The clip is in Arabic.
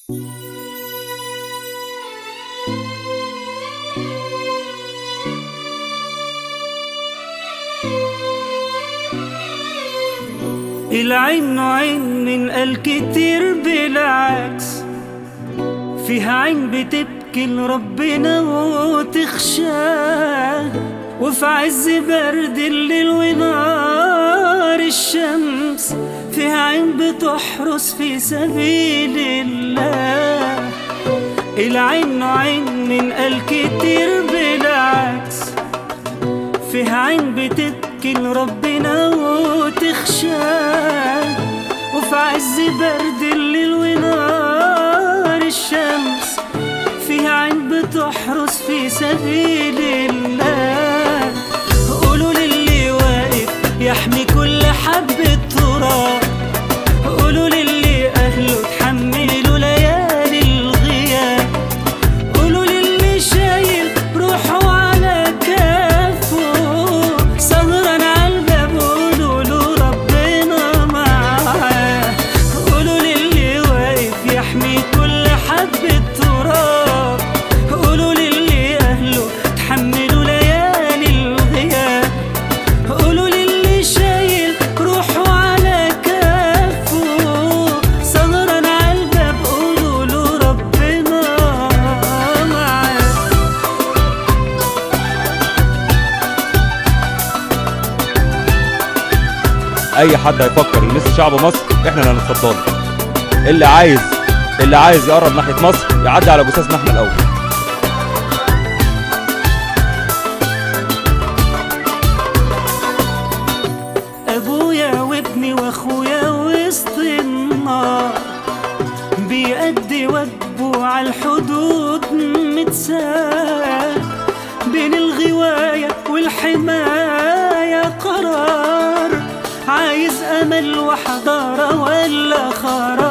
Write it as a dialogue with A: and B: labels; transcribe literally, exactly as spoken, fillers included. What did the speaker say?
A: العين نوعين من قال كتير بالعكس، فيها عين بتبكي لربنا وتخشاه، وفي عز برد الليل ونار الشمس فيها عين بتحرس في سبيل الله. العين نوعين من قال كتير بالعكس، فيها عين بتبكي لربنا وتخشاه، وفي عز برد الليل ونار الشمس فيها عين بتحرس في سبيل الله. قولوا للي واقف يحمي كل حبة تراب، قولوا للي أهله تحملوا ليالي الغياب، قولوا للي شايل روحه على كفه سهران عالباب، قولوا له ربنا معاه. قولوا للي واقف يحمي كل حبة تراب، قولوا للي أهله تحملوا ليالي الغياب، قولوا للي شايل روحه على كفه سهران عالباب، قولوا له ربنا معاه.
B: اي حد هيفكر يمس شعب مصر احنا اللي هنتفضله. اللي عايز اللي عايز يقرب ناحيه مصر يعدي على جثثنا احنا الاول.
A: ابويا وابني واخويا وسط النار بيأدي واجبه عالحدود متساه، بين الغواية والحماية قرار، عايز امل وحضارة ولا خراب.